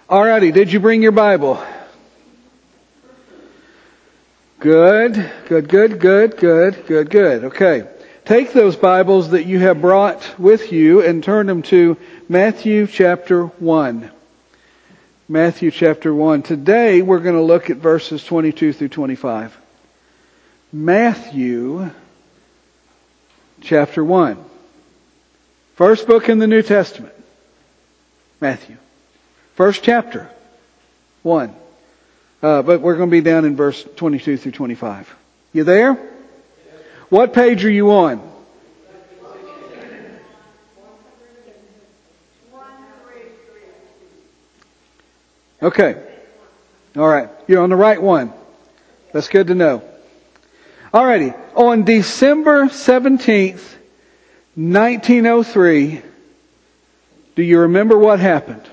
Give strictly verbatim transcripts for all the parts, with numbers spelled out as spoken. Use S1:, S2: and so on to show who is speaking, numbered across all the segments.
S1: Alrighty, did you bring your Bible? Good, good, good, good, good, good, good. Okay. Take those Bibles that you have brought with you and turn them to Matthew chapter one. Matthew chapter one. Today we're going to look at verses twenty-two through twenty-five. Matthew chapter one. First book in the New Testament. Matthew. First chapter. One. Uh, but we're going to be down in verse twenty-two through twenty-five. You there? What page are you on? Okay. All right. You're on the right one. That's good to know. Alrighty. On December seventeenth, nineteen oh three, do you remember what happened?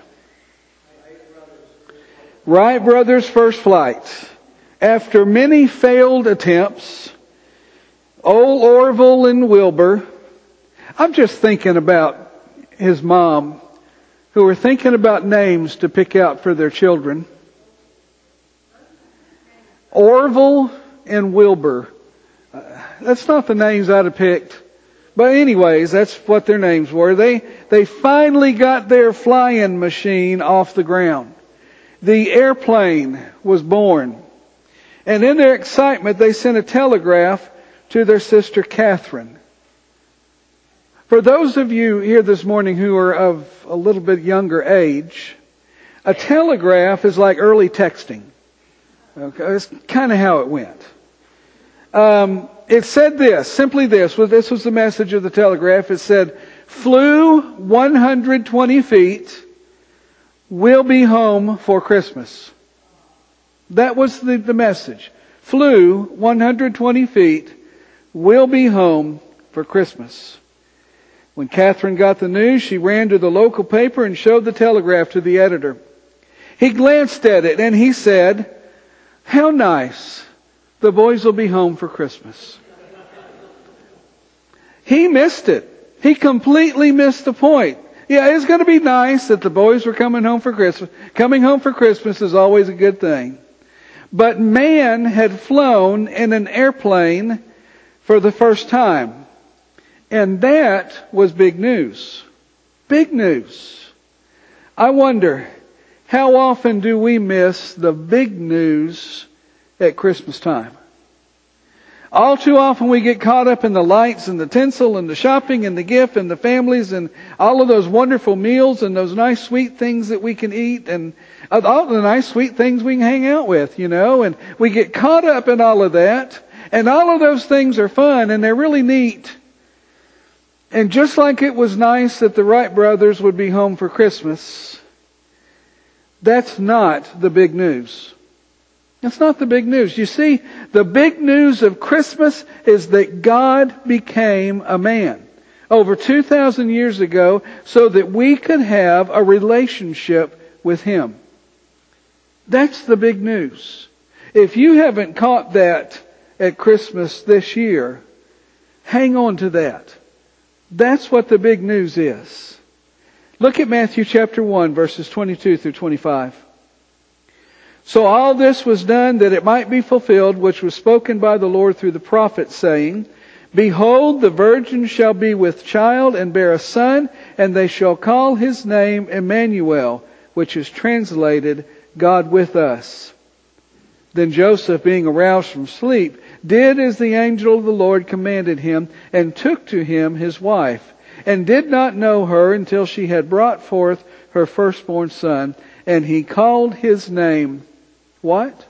S1: Wright brothers' first flight. After many failed attempts, old Orville and Wilbur, I'm just thinking about his mom, who were thinking about names to pick out for their children. Orville and Wilbur. Uh, that's not the names I'd have picked. But anyways, that's what their names were. They, they finally got their flying machine off the ground. The airplane was born. And in their excitement, they sent a telegraph to their sister Catherine. For those of you here this morning who are of a little bit younger age, a telegraph is like early texting. Okay, that's kind of how it went. Um, it said this, simply this. Well, this was the message of the telegraph. It said, flew one hundred twenty feet, will be home for Christmas. That was the, the message. Flew one hundred twenty feet, will be home for Christmas. When Catherine got the news, she ran to the local paper and showed the telegraph to the editor. He glanced at it and he said, how nice. The boys will be home for Christmas. He missed it. He completely missed the point. Yeah, it's going to be nice that the boys were coming home for Christmas. Coming home for Christmas is always a good thing. But man had flown in an airplane for the first time. And that was big news. Big news. I wonder, how often do we miss the big news at Christmas time? All too often we get caught up in the lights and the tinsel and the shopping and the gift and the families and all of those wonderful meals and those nice sweet things that we can eat and all the nice sweet things we can hang out with, you know, and we get caught up in all of that, and all of those things are fun and they're really neat. And just like it was nice that the Wright brothers would be home for Christmas, that's not the big news. That's not the big news. You see, the big news of Christmas is that God became a man over two thousand years ago so that we could have a relationship with Him. That's the big news. If you haven't caught that at Christmas this year, hang on to that. That's what the big news is. Look at Matthew chapter one, verses twenty-two through twenty-five. So all this was done that it might be fulfilled, which was spoken by the Lord through the prophet, saying, behold, the virgin shall be with child and bear a son, and they shall call his name Emmanuel, which is translated, God with us. Then Joseph, being aroused from sleep, did as the angel of the Lord commanded him, and took to him his wife, and did not know her until she had brought forth her firstborn son, and he called his name, what?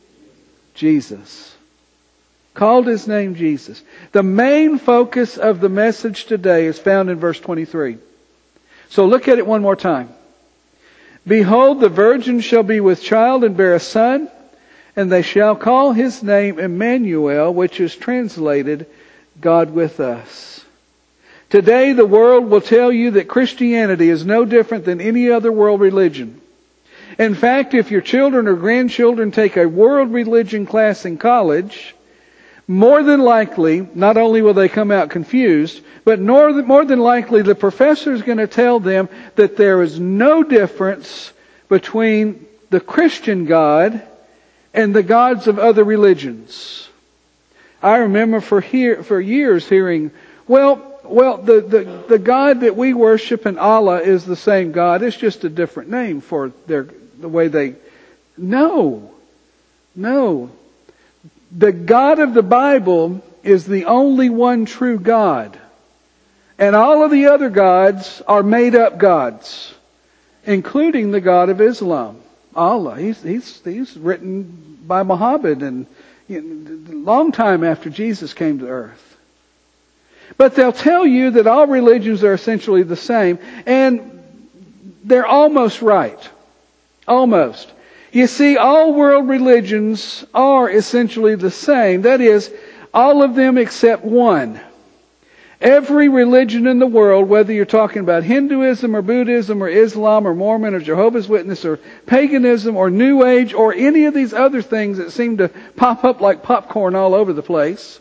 S1: Jesus. Called his name Jesus. The main focus of the message today is found in verse twenty-three. So look at it one more time. Behold, the virgin shall be with child and bear a son, and they shall call his name Emmanuel, which is translated, God with us. Today the world will tell you that Christianity is no different than any other world religion. In fact, if your children or grandchildren take a world religion class in college, more than likely, not only will they come out confused, but more than likely the professor is going to tell them that there is no difference between the Christian God and the gods of other religions. I remember for hear, for years hearing, well, well, the, the, the God that we worship in Allah is the same God. It's just a different name for their the way they... No. No. The God of the Bible is the only one true God. And all of the other gods are made up gods, including the God of Islam, Allah. He's, he's, he's written by Muhammad and you know, a long time after Jesus came to earth. But they'll tell you that all religions are essentially the same, and they're almost right. Almost. You see, all world religions are essentially the same. That is, all of them except one. Every religion in the world, whether you're talking about Hinduism or Buddhism or Islam or Mormon or Jehovah's Witness or paganism or New Age or any of these other things that seem to pop up like popcorn all over the place,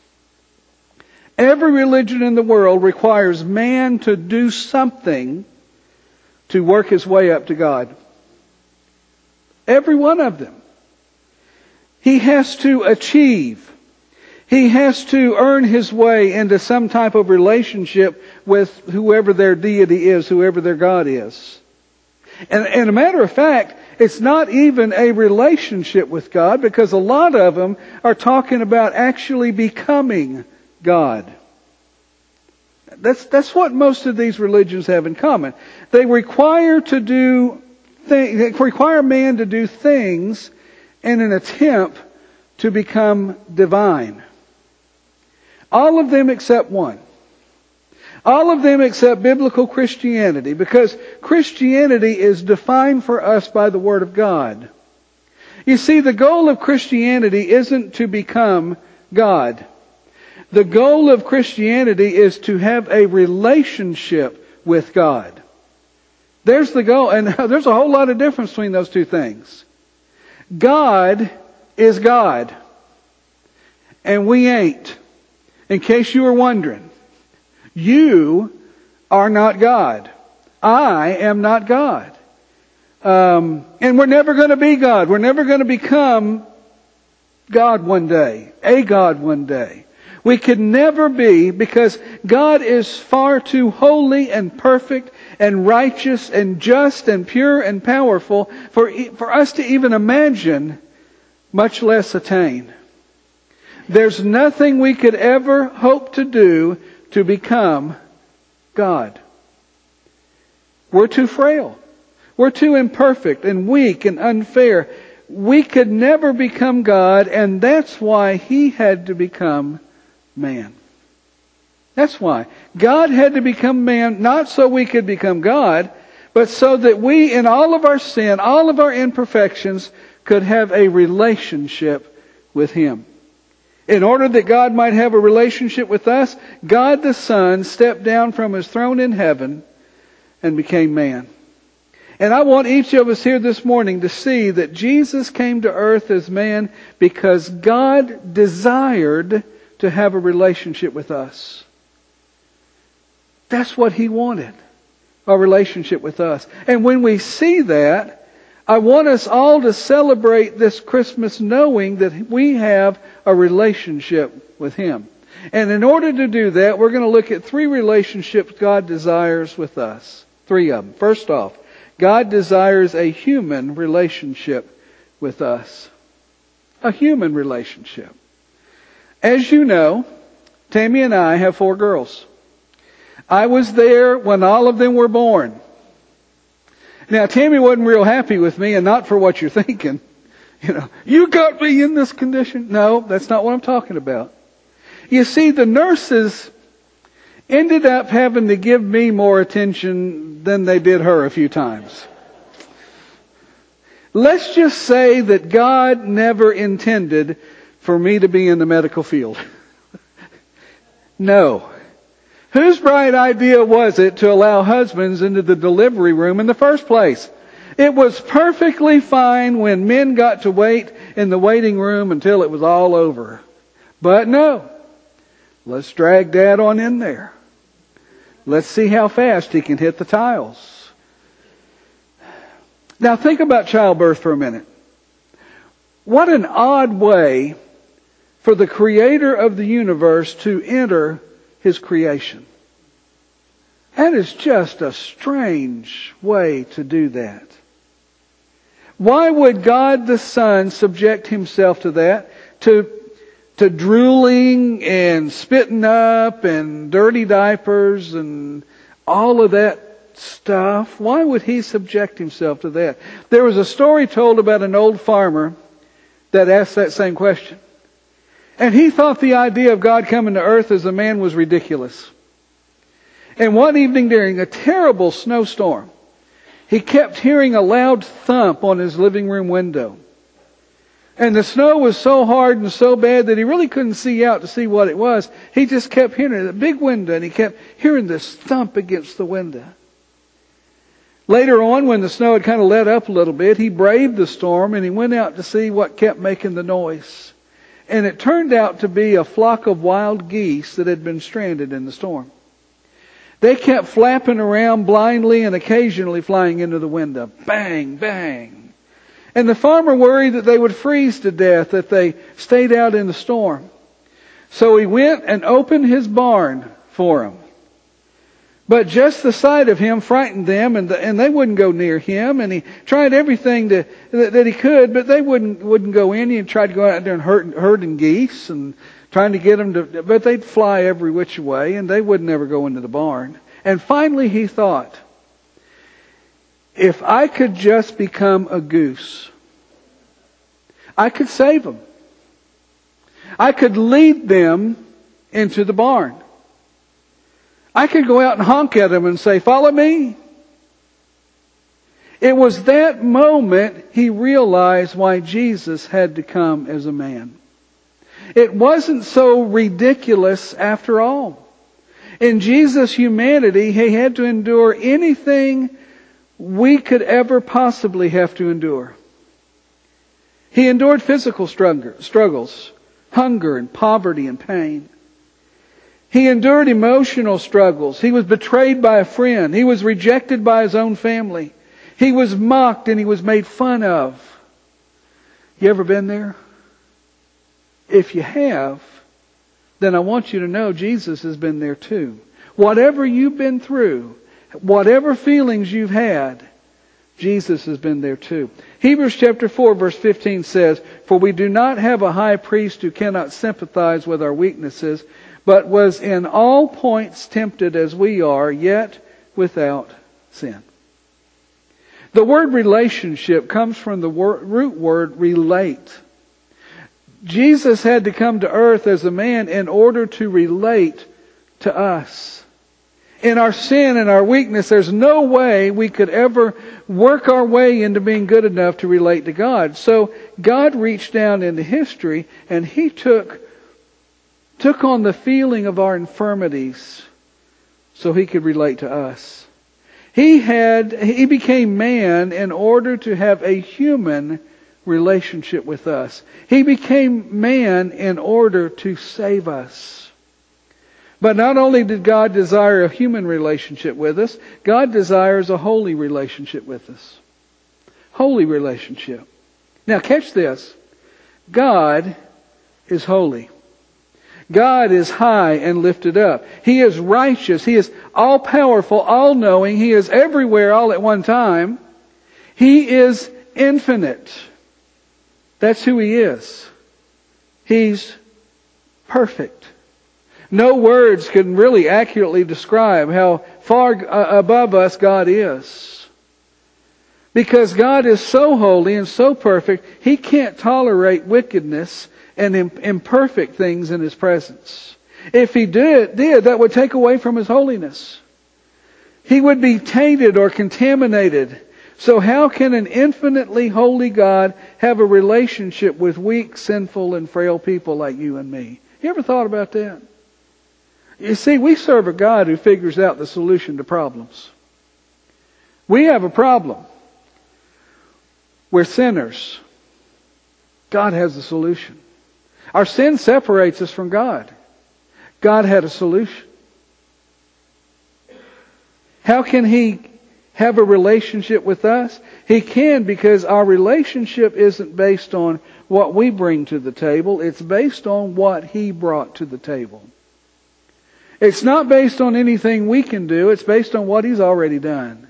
S1: every religion in the world requires man to do something to work his way up to God. Every one of them. He has to achieve. He has to earn his way into some type of relationship with whoever their deity is, whoever their God is. And, and a matter of fact, it's not even a relationship with God, because a lot of them are talking about actually becoming God. That's, that's what most of these religions have in common. They require to do th- they require man to do things in an attempt to become divine. All of them except one. All of them except biblical Christianity, because Christianity is defined for us by the Word of God. You see, the goal of Christianity isn't to become God. The goal of Christianity is to have a relationship with God. There's the goal, and there's a whole lot of difference between those two things. God is God, and we ain't. In case you were wondering, you are not God. I am not God. Um, and we're never going to be God. We're never going to become God one day, a God one day. We could never be, because God is far too holy and perfect and righteous and just and pure and powerful for, for us to even imagine, much less attain. There's nothing we could ever hope to do to become God. We're too frail. We're too imperfect and weak and unfair. We could never become God, and that's why He had to become man. That's why. God had to become man, not so we could become God, but so that we, in all of our sin, all of our imperfections, could have a relationship with Him. In order that God might have a relationship with us, God the Son stepped down from His throne in heaven and became man. And I want each of us here this morning to see that Jesus came to earth as man because God desired to have a relationship with us. That's what He wanted, a relationship with us. And when we see that, I want us all to celebrate this Christmas knowing that we have a relationship with Him. And in order to do that, we're going to look at three relationships God desires with us. Three of them. First off, God desires a human relationship with us. A human relationship. As you know, Tammy and I have four girls. I was there when all of them were born. Now, Tammy wasn't real happy with me, and not for what you're thinking. You know, you got me in this condition. No, that's not what I'm talking about. You see, the nurses ended up having to give me more attention than they did her a few times. Let's just say that God never intended for me to be in the medical field. No. Whose bright idea was it to allow husbands into the delivery room in the first place? It was perfectly fine when men got to wait in the waiting room until it was all over. But no. Let's drag Dad on in there. Let's see how fast he can hit the tiles. Now think about childbirth for a minute. What an odd way for the Creator of the universe to enter His creation. That is just a strange way to do that. Why would God the Son subject Himself to that? To, to drooling and spitting up and dirty diapers and all of that stuff? Why would He subject Himself to that? There was a story told about an old farmer that asked that same question. And he thought the idea of God coming to earth as a man was ridiculous. And one evening during a terrible snowstorm, he kept hearing a loud thump on his living room window. And the snow was so hard and so bad that he really couldn't see out to see what it was. He just kept hearing it, a big window, and he kept hearing this thump against the window. Later on, when the snow had kind of let up a little bit, he braved the storm and he went out to see what kept making the noise. And it turned out to be a flock of wild geese that had been stranded in the storm. They kept flapping around blindly and occasionally flying into the window. Bang, bang. And the farmer worried that they would freeze to death if they stayed out in the storm. So he went and opened his barn for them. But just the sight of him frightened them, and, the, and they wouldn't go near him. And he tried everything to, that, that he could, but they wouldn't wouldn't go in. He tried to go out there and herd, herding geese and trying to get them to, but they'd fly every which way, and they would never go into the barn. And finally he thought, if I could just become a goose, I could save them. I could lead them into the barn. I could go out and honk at them and say, follow me. It was that moment he realized why Jesus had to come as a man. It wasn't so ridiculous after all. In Jesus' humanity, He had to endure anything we could ever possibly have to endure. He endured physical struggles, hunger and poverty and pain. He endured emotional struggles. He was betrayed by a friend. He was rejected by His own family. He was mocked and He was made fun of. You ever been there? If you have, then I want you to know Jesus has been there too. Whatever you've been through, whatever feelings you've had, Jesus has been there too. Hebrews chapter four verse fifteen says, for we do not have a high priest who cannot sympathize with our weaknesses, but was in all points tempted as we are, yet without sin. The word relationship comes from the root word relate. Jesus had to come to earth as a man in order to relate to us. In our sin and our weakness, there's no way we could ever work our way into being good enough to relate to God. So God reached down into history and He took took on the feeling of our infirmities so He could relate to us. He had, He became man in order to have a human relationship with us. He became man in order to save us. But not only did God desire a human relationship with us, God desires a holy relationship with us. Holy relationship. Now catch this. God is holy. God is high and lifted up. He is righteous. He is all-powerful, all-knowing. He is everywhere all at one time. He is infinite. That's who He is. He's perfect. No words can really accurately describe how far above us God is. Because God is so holy and so perfect, He can't tolerate wickedness and imperfect things in His presence. If He did, did, that would take away from His holiness. He would be tainted or contaminated. So how can an infinitely holy God have a relationship with weak, sinful, and frail people like you and me? You ever thought about that? You see, we serve a God who figures out the solution to problems. We have a problem. We're sinners. God has a solution. Our sin separates us from God. God had a solution. How can He have a relationship with us? He can, because our relationship isn't based on what we bring to the table. It's based on what He brought to the table. It's not based on anything we can do. It's based on what He's already done.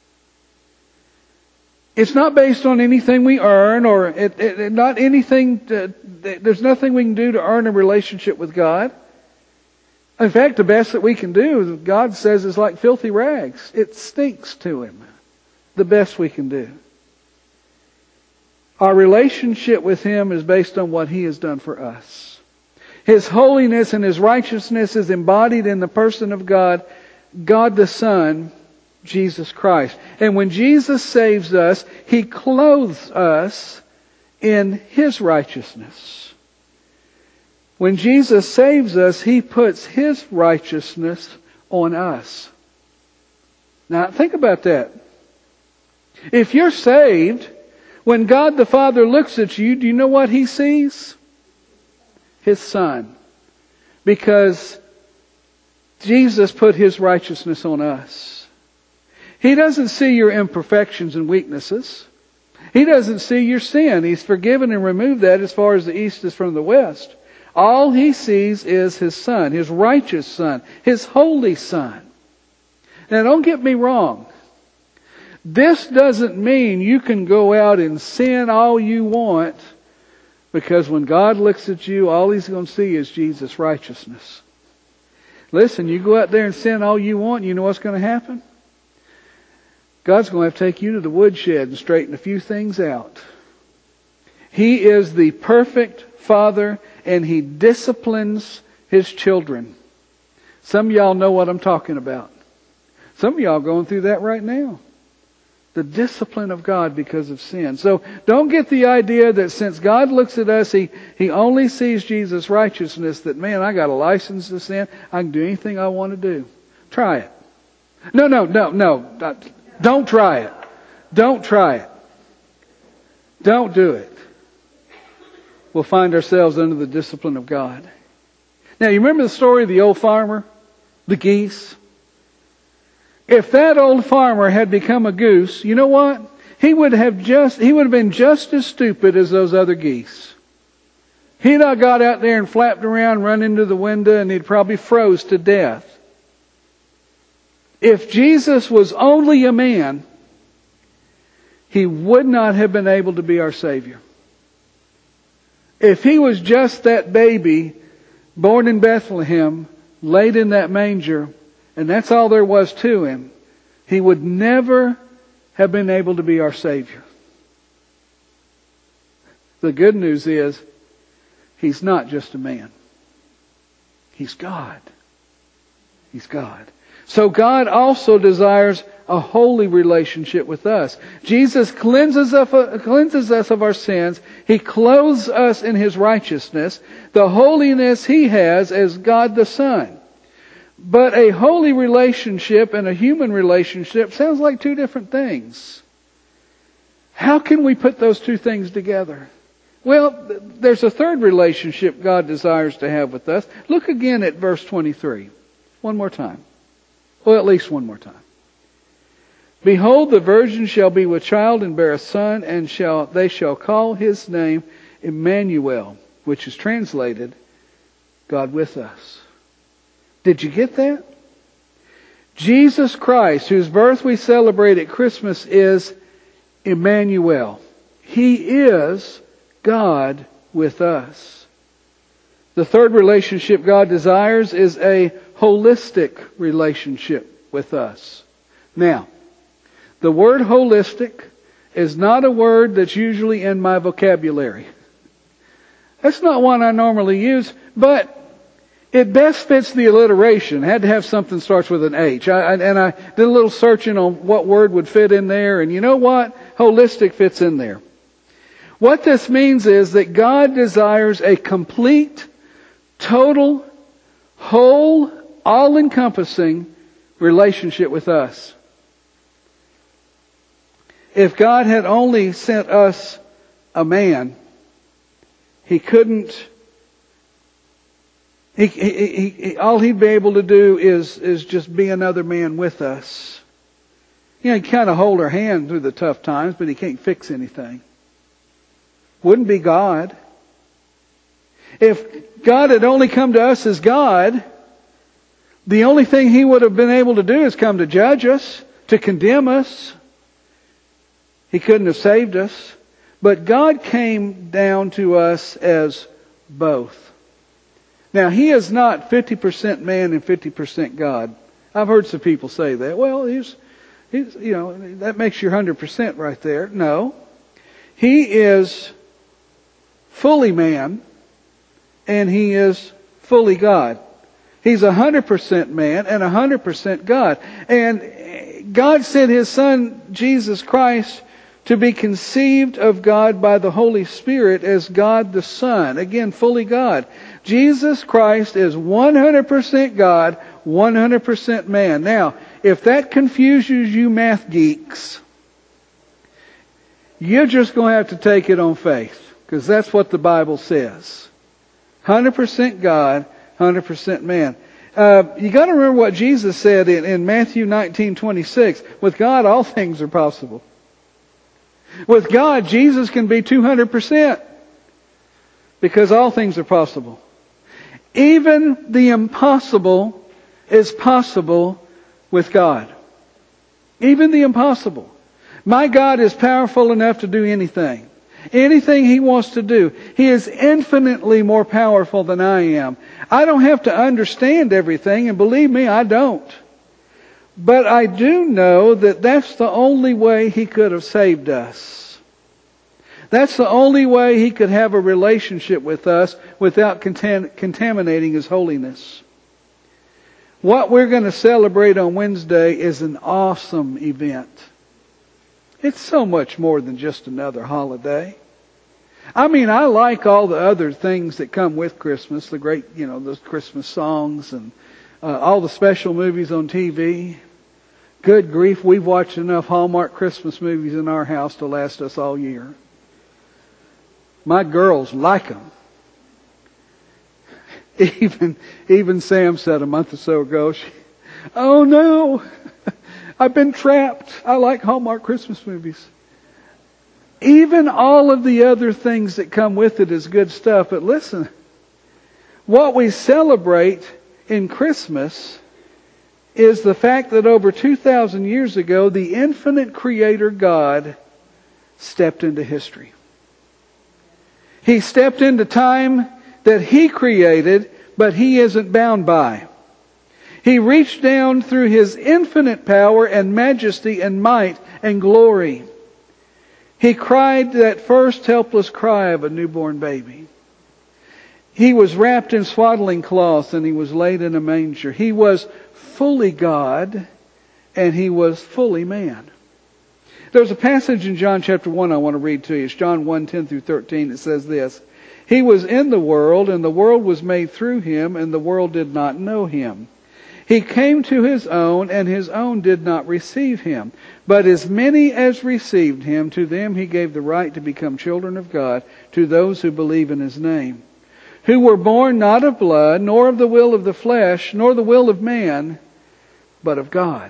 S1: It's not based on anything we earn, or it, it, not anything. To, there's nothing we can do to earn a relationship with God. In fact, the best that we can do, God says, is like filthy rags. It stinks to Him. The best we can do. Our relationship with Him is based on what He has done for us. His holiness and His righteousness is embodied in the person of God, God the Son, Jesus Christ. And when Jesus saves us, He clothes us in His righteousness. When Jesus saves us, He puts His righteousness on us. Now, think about that. If you're saved, when God the Father looks at you, do you know what He sees? His Son. Because Jesus put His righteousness on us. He doesn't see your imperfections and weaknesses. He doesn't see your sin. He's forgiven and removed that as far as the east is from the west. All He sees is His Son, His righteous Son, His holy Son. Now, don't get me wrong. This doesn't mean you can go out and sin all you want, because when God looks at you, all He's going to see is Jesus' righteousness. Listen, you go out there and sin all you want, you know what's going to happen? God's going to have to take you to the woodshed and straighten a few things out. He is the perfect Father, and He disciplines His children. Some of y'all know what I'm talking about. Some of y'all are going through that right now. The discipline of God because of sin. So don't get the idea that since God looks at us, He, he only sees Jesus' righteousness, that, man, I got a license to sin. I can do anything I want to do. Try it. No, no, no, no. Don't try it. Don't try it. Don't do it. We'll find ourselves under the discipline of God. Now, you remember the story of the old farmer? The geese? If that old farmer had become a goose, you know what? He would have just, he would have been just as stupid as those other geese. He'd have got out there and flapped around, run into the window, and he'd probably froze to death. If Jesus was only a man, He would not have been able to be our Savior. If He was just that baby born in Bethlehem, laid in that manger, and that's all there was to Him, He would never have been able to be our Savior. The good news is, He's not just a man. He's God. He's God. So God also desires a holy relationship with us. Jesus cleanses us, cleanses us of our sins. He clothes us in His righteousness. The holiness He has as God the Son. But a holy relationship and a human relationship sounds like two different things. How can we put those two things together? Well, there's a third relationship God desires to have with us. Look again at verse twenty-three. One more time. Well, at least one more time. Behold, the virgin shall be with child and bear a son, and shall they shall call His name Emmanuel, which is translated, God with us. Did you get that? Jesus Christ, whose birth we celebrate at Christmas, is Emmanuel. He is God with us. The third relationship God desires is a holistic relationship with us. Now, the word holistic is not a word that's usually in my vocabulary. That's not one I normally use, but it best fits the alliteration. I had to have something that starts with an H. I, and I did a little searching on what word would fit in there, and you know what? Holistic fits in there. What this means is that God desires a complete, total, whole, all-encompassing relationship with us. If God had only sent us a man, He couldn't, he, he, he, all He'd be able to do is, is just be another man with us. You know, he kind of hold our hand through the tough times, but he can't fix anything. Wouldn't be God. If God had only come to us as God, the only thing He would have been able to do is come to judge us, to condemn us. He couldn't have saved us. But God came down to us as both. Now, He is not fifty percent man and fifty percent God. I've heard some people say that. Well, He's, he's you know, that makes you one hundred percent right there. No. He is fully man and He is fully God. He's one hundred percent man and one hundred percent God. And God sent His Son, Jesus Christ, to be conceived of God by the Holy Spirit as God the Son. Again, fully God. Jesus Christ is one hundred percent God, one hundred percent man. Now, if that confuses you math geeks, you're just going to have to take it on faith. Because that's what the Bible says. one hundred percent God, one hundred percent man. Uh, you got to remember what Jesus said in, in Matthew nineteen twenty-six. With God, all things are possible. With God, Jesus can be two hundred percent. Because all things are possible. Even the impossible is possible with God. Even the impossible. My God is powerful enough to do anything. Anything He wants to do. He is infinitely more powerful than I am. I don't have to understand everything, and believe me, I don't. But I do know that that's the only way He could have saved us. That's the only way He could have a relationship with us without contam- contaminating His holiness. What we're going to celebrate on Wednesday is an awesome event. It's so much more than just another holiday. I mean, I like all the other things that come with Christmas, the great, you know, those Christmas songs and uh, all the special movies on T V. Good grief, we've watched enough Hallmark Christmas movies in our house to last us all year. My girls like them. Even, even Sam said a month or so ago, she, oh no, I've been trapped. I like Hallmark Christmas movies. Even all of the other things that come with it is good stuff. But listen, what we celebrate in Christmas is the fact that over two thousand years ago, the infinite Creator God stepped into history. He stepped into time that He created, but He isn't bound by. He reached down through His infinite power and majesty and might and glory. He cried that first helpless cry of a newborn baby. He was wrapped in swaddling cloths and He was laid in a manger. He was fully God and He was fully man. There's a passage in John chapter one I want to read to you. It's John one, ten through thirteen. It says this. He was in the world and the world was made through Him and the world did not know Him. He came to His own, and His own did not receive Him. But as many as received Him, to them He gave the right to become children of God, to those who believe in His name. Who were born not of blood, nor of the will of the flesh, nor the will of man, but of God.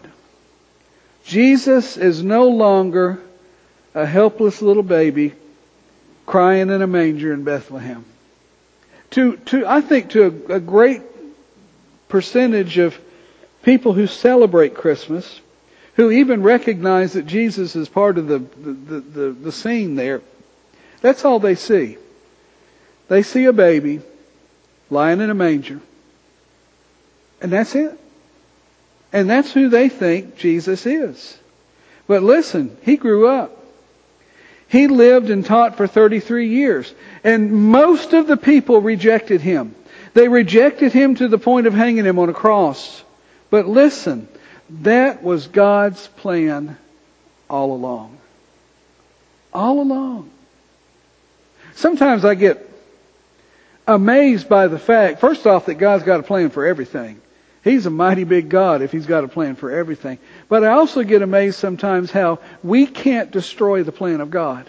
S1: Jesus is no longer a helpless little baby crying in a manger in Bethlehem. To, to I think to a, a great percentage of people who celebrate Christmas, who even recognize that Jesus is part of the, the, the, the scene there, that's all they see. They see a baby lying in a manger. And that's it. And that's who they think Jesus is. But listen, He grew up. He lived and taught for thirty-three years. And most of the people rejected Him. They rejected Him to the point of hanging Him on a cross. But listen, that was God's plan all along. All along. Sometimes I get amazed by the fact, first off, that God's got a plan for everything. He's a mighty big God if He's got a plan for everything. But I also get amazed sometimes how we can't destroy the plan of God.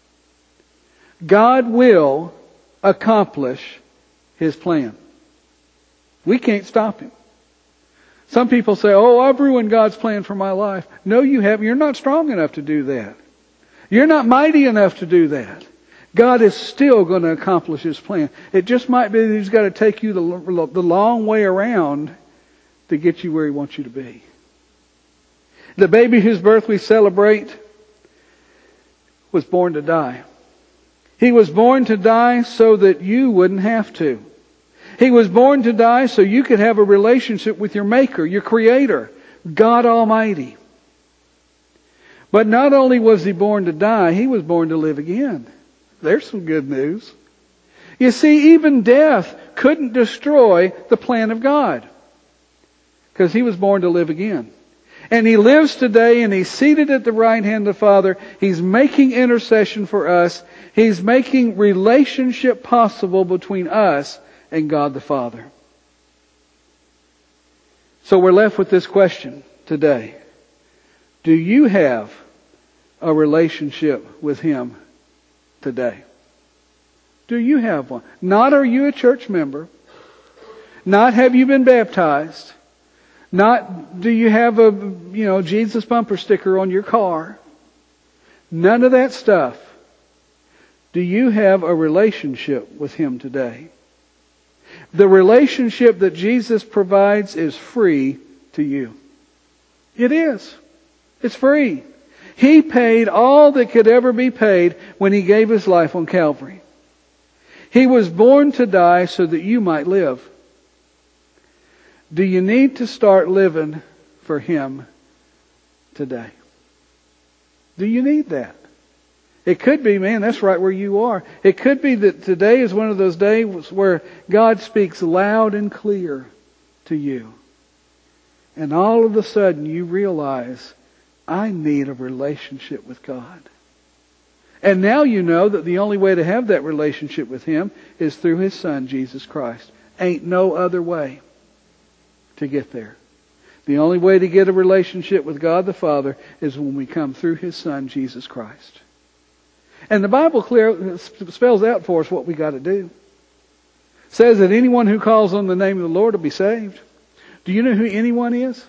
S1: God will accomplish His plan. We can't stop Him. Some people say, oh, I've ruined God's plan for my life. No, you haven't. You're not strong enough to do that. You're not mighty enough to do that. God is still going to accomplish His plan. It just might be that He's got to take you the, the long way around to get you where He wants you to be. The baby whose birth we celebrate was born to die. He was born to die so that you wouldn't have to. He was born to die so you could have a relationship with your Maker, your Creator, God Almighty. But not only was He born to die, He was born to live again. There's some good news. You see, even death couldn't destroy the plan of God, because He was born to live again. And He lives today, and He's seated at the right hand of the Father. He's making intercession for us. He's making relationship possible between us and God the Father. So we're left with this question today. Do you have a relationship with Him today? Do you have one? Not are you a church member. Not have you been baptized. Not do you have a, you know, Jesus bumper sticker on your car. None of that stuff. Do you have a relationship with Him today? The relationship that Jesus provides is free to you. It is. It's free. He paid all that could ever be paid when He gave His life on Calvary. He was born to die so that you might live. Do you need to start living for Him today? Do you need that? It could be, man, that's right where you are. It could be that today is one of those days where God speaks loud and clear to you. And all of a sudden you realize, I need a relationship with God. And now you know that the only way to have that relationship with Him is through His Son, Jesus Christ. Ain't no other way to get there. The only way to get a relationship with God the Father is when we come through His Son, Jesus Christ. And the Bible clear spells out for us what we got to do. It says that anyone who calls on the name of the Lord will be saved. Do you know who anyone is?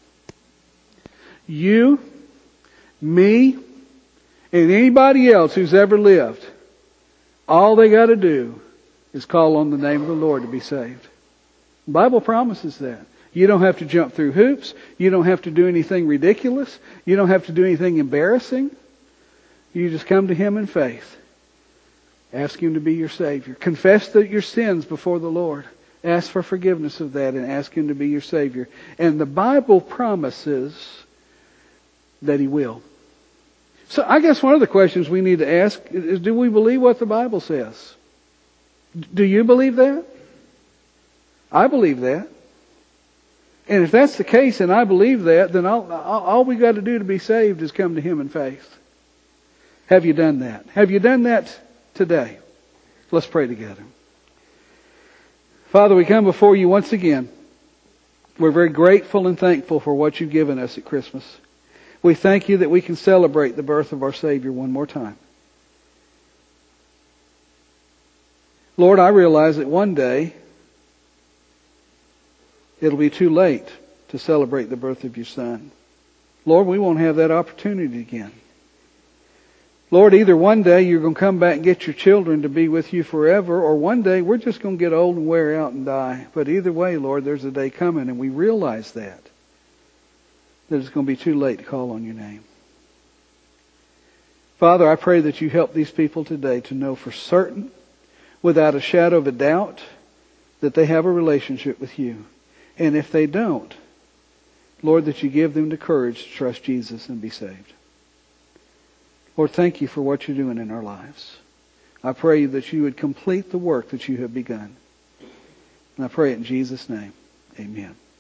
S1: You, me, and anybody else who's ever lived. All they got to do is call on the name of the Lord to be saved. The Bible promises that. You don't have to jump through hoops. You don't have to do anything ridiculous. You don't have to do anything embarrassing. You just come to Him in faith. Ask Him to be your Savior. Confess that your sins before the Lord. Ask for forgiveness of that and ask Him to be your Savior. And the Bible promises that He will. So I guess one of the questions we need to ask is, do we believe what the Bible says? Do you believe that? I believe that. And if that's the case and I believe that, then all, all we got to do to be saved is come to Him in faith. Have you done that? Have you done that today? Let's pray together. Father, we come before You once again. We're very grateful and thankful for what You've given us at Christmas. We thank You that we can celebrate the birth of our Savior one more time. Lord, I realize that one day it'll be too late to celebrate the birth of Your Son. Lord, we won't have that opportunity again. Lord, either one day You're going to come back and get Your children to be with You forever, or one day we're just going to get old and wear out and die. But either way, Lord, there's a day coming, and we realize that. That it's going to be too late to call on Your name. Father, I pray that You help these people today to know for certain, without a shadow of a doubt, that they have a relationship with You. And if they don't, Lord, that You give them the courage to trust Jesus and be saved. Lord, thank You for what You're doing in our lives. I pray that You would complete the work that You have begun. And I pray it in Jesus' name. Amen.